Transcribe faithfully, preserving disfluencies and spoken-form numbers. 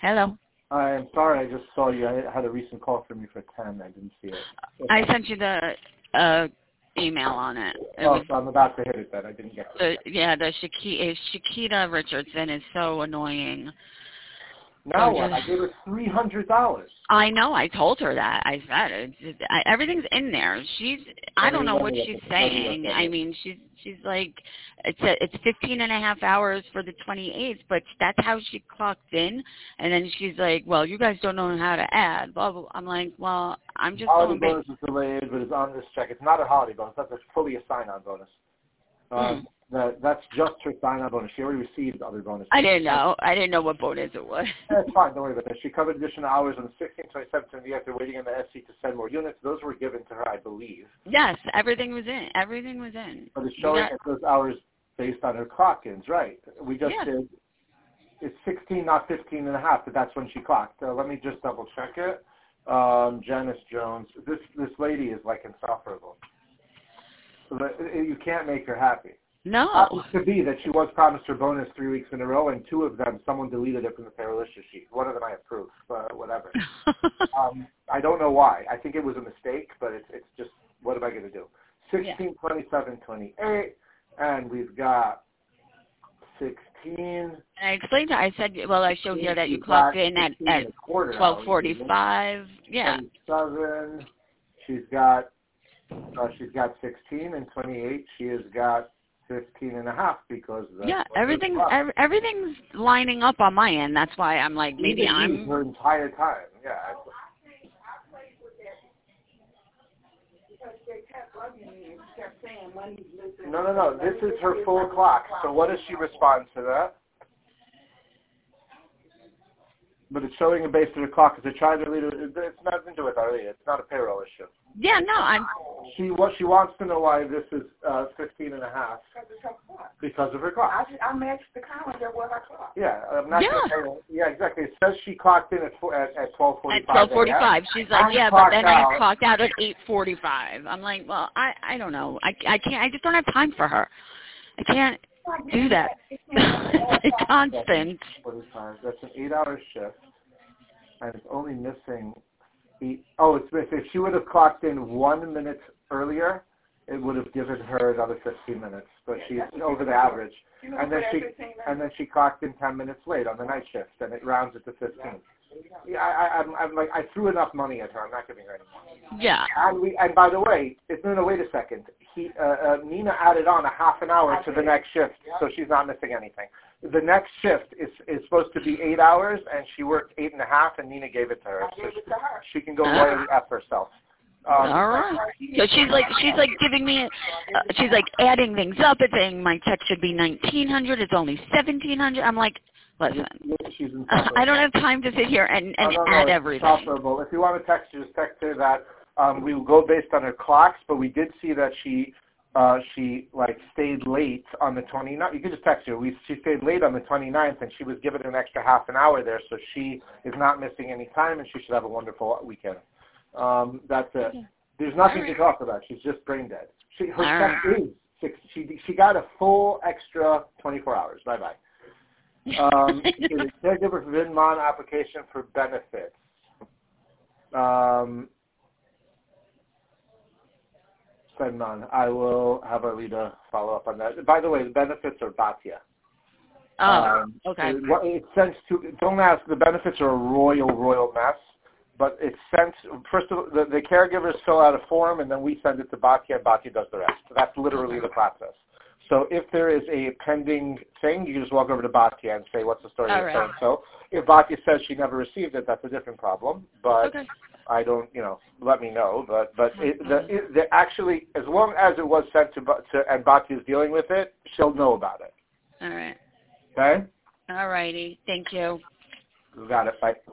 Hello. I'm sorry, I just saw you. I had a recent call from you for ten. I didn't see it. I sent you the uh, email on it. It oh, was, so I'm about to hit it then. I didn't get the, it. yeah, the Shakita, Shakita Richardson is so annoying. Now So what? just, I gave her three hundred dollars. I know. I told her that. I said it. It's- I, everything's in there. She's. I don't know what she's saying. I mean, she's. She's like, it's a, it's fifteen and a half hours for the twenty-eighth, but that's how she clocked in. And then she's like, well, you guys don't know how to add. Blah blah. I'm like, well, I'm just Holiday going. bonus is delayed, but it's on this check. It's not a holiday bonus. That's a fully a sign-on bonus. Um, Mm. that that's just her sign-on bonus. She already received other bonuses. I didn't know. I didn't know what bonus it was. That's fine. Don't worry about that. She covered additional hours on the sixteenth, twenty-seventh, and after waiting in the S C to send more units. Those were given to her, I believe. Yes, everything was in. Everything was in. But it's showing got, that those hours based on her clock-ins, right? We just yeah. did. It's sixteen, not fifteen and a half, but that's when she clocked. Uh, let me just double-check it. Um, Janice Jones. This this lady is like insufferable. But you can't make her happy. No. Happens to be that she was promised her bonus three weeks in a row, and two of them, someone deleted it from the payroll issue sheet. One of them I approve, uh, whatever. um, I don't know why. I think it was a mistake, but it's it's just, what am I going to do? sixteen, yeah. twenty-seven, twenty-eight, and we've got sixteen. And I explained to her, I said, well, I showed here that you clocked in at, at twelve forty-five. Yeah. twenty-seven. She's got, uh, she's got sixteen, and twenty-eight, she has got fifteen and a half because that's yeah, everything ev- everything's lining up on my end. That's why I'm like, maybe Even I'm her entire time. Yeah. No, no, no. This is her full clock. So what does she respond to that? But it's showing a base to the clock because they tried to lead it. It's nothing to do with Arlia. It's not a payroll issue. Yeah, no, I'm. She what she wants to know why this is uh, fifteen and a half. Because of her clock. I, I matched the calendar with her clock. Yeah, I'm not yeah. Gonna, yeah, exactly. It says she clocked in at at, at twelve forty-five. At twelve forty-five, she's like, yeah, but then out. I clocked out at eight forty-five. I'm like, well, I I don't know. I I can't. I just don't have time for her. I can't do that. It's constant. forty-five. That's an eight-hour shift, and it's only missing eight. Oh, it's if she would have clocked in one minute earlier, it would have given her another fifteen minutes. But she's over the average, and then she and then she clocked in ten minutes late on the night shift, and it rounds it to fifteen. Yeah, I, I'm, I'm like I threw enough money at her. I'm not giving her any more. Yeah. And we and by the way, it's no, no, wait a second. He uh, uh, Nina added on a half an hour to the next shift, so she's not missing anything. The next shift is is supposed to be eight hours, and she worked eight and a half, and Nina gave it to her. So she, she can go royally F herself. Um, All right. So she's like she's like giving me, uh, she's like adding things up and saying my check should be nineteen hundred. It's only seventeen hundred. I'm like, listen, she's I don't have time to sit here and, and no, no, add no, everything. If you want to text her, just text her that um, we will go based on her clocks, but we did see that she uh, she like stayed late on the twenty-ninth. You can just text her. We she stayed late on the twenty-ninth, and she was given an extra half an hour there, so she is not missing any time, and she should have a wonderful weekend. Um, that's it. Okay. There's nothing right. to talk about. She's just brain dead. She, her All check right. is six. She she got a full extra twenty-four hours. Bye bye. Um, the caregiver for Vinmon application for benefits. Um, Vinmon. I will have Arlita follow up on that. By the way, the benefits are Batya. Oh, um, okay. It, it sends to. Don't ask. The benefits are a royal, royal mess. But it's sent, first of all, the, the caregivers fill out a form, and then we send it to Batya, and Batya does the rest. So that's literally the process. So if there is a pending thing, you can just walk over to Batya and say, what's the story All with right. so-and-so. If Batya says she never received it, that's a different problem. But okay. I don't, you know, let me know. But but it, the, it, the actually, as long as it was sent to, to and Batya is dealing with it, she'll know about it. All right. Okay? All righty. Thank you. You got it. Bye.